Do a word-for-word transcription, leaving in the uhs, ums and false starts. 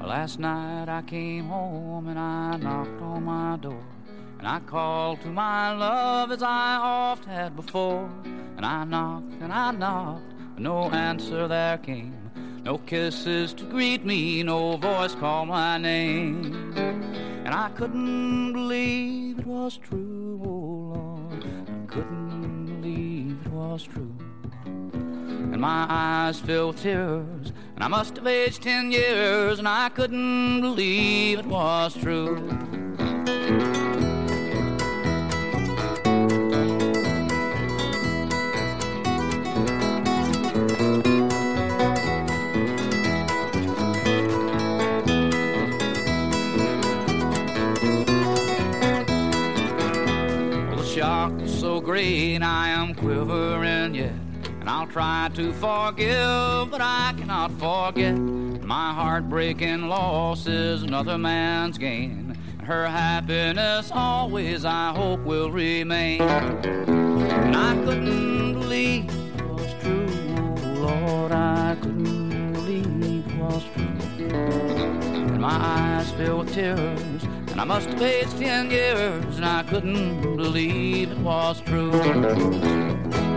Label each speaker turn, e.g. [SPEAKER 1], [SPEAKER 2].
[SPEAKER 1] Last night I came home and I knocked on my door, and I called to my love as I oft had before. And I knocked and I knocked, but no answer there came. No kisses to greet me, no voice call my name. And I couldn't believe it was true, oh Lord, I couldn't believe it was true. And my eyes filled with tears, and I must have aged ten years, and I couldn't believe it was true. Shock is so great, I am quivering yet, and I'll try to forgive, but I cannot forget. My heartbreaking loss is another man's gain, and her happiness always I hope will remain. And I couldn't believe it was true, oh Lord, I couldn't believe it was true. And my eyes filled with tears, and I must have aged ten years, and I couldn't believe it was true.